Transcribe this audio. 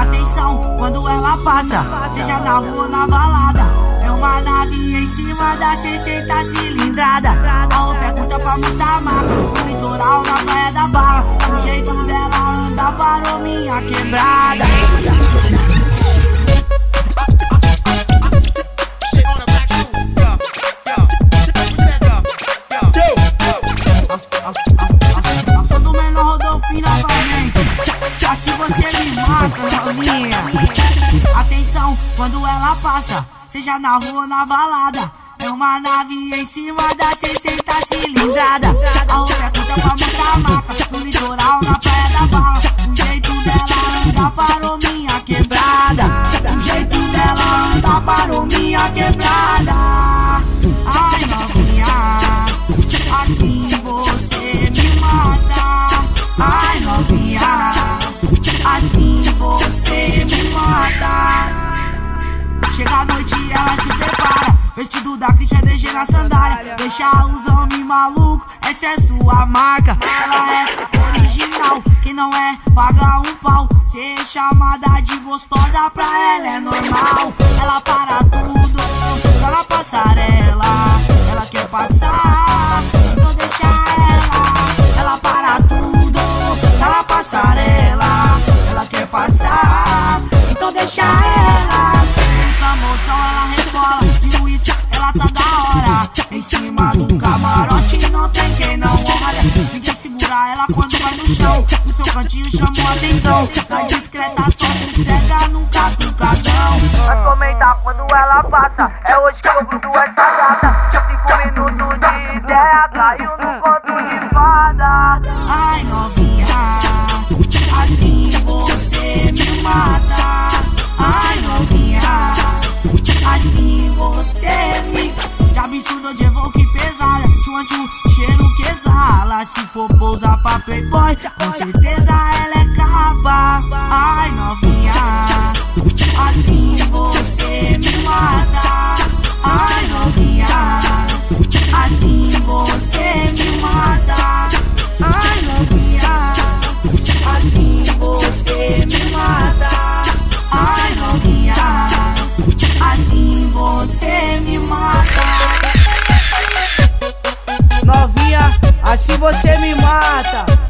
Atenção, quando ela passa, seja na rua ou na balada, é uma nave em cima da 60 cilindrada. A roupa é curta pra mostrar a marca, no litoral, na praia da Barra. O jeito dela anda parou minha quebrada. Ação do menor Rodolfinho novamente. Assim você me mata, novinha. Atenção, quando ela passa, seja na rua ou na balada, é uma nave em cima da 60 cilindrada. A roupa é curta pra mostrar a marca, no litoral, na praia da Barra. O jeito dela anda parou minha quebrada. O jeito dela anda parou minha quebrada. Ai, novinha, assim você me mata. Ai, novinha, assim você me mata. Chega a noite e ela se prepara, vestido da Christian DG na sandália. Deixa os homens malucos, essa é sua marca. Ela é original, quem não é, paga um pau. Ser chamada de gostosa pra ela é normal. Ela para tudo, tá na passarela. Ela quer passar, então deixa ela. Ela para tudo, tá na passarela. Ela quer passar, então deixa ela. Mozão, ela rebola, de uísque, ela tá da hora. Em cima do camarote não tem quem não olha. Ninguém segura ela quando vai no chão. No seu cantinho chamou a atenção. Tá discreta, só sossega num catucadão. Mas comentar quando ela passa, é hoje que eu grudo essa gata. 5 minutos de ideia, caiu no conto de fada. Ai, novinha, assim você me mata. Ai, novinha, assim você me... De absurdo de evoque pesada, tchuanchu, cheiro que exala. Se for pousar pra playboy, com certeza ela é capa. Ai, novinha, assim você me mata. Ai, novinha, assim você me mata. Ai, novinha, assim você me mata. Ai, novinha, assim você me mata. Novinha, assim você me mata.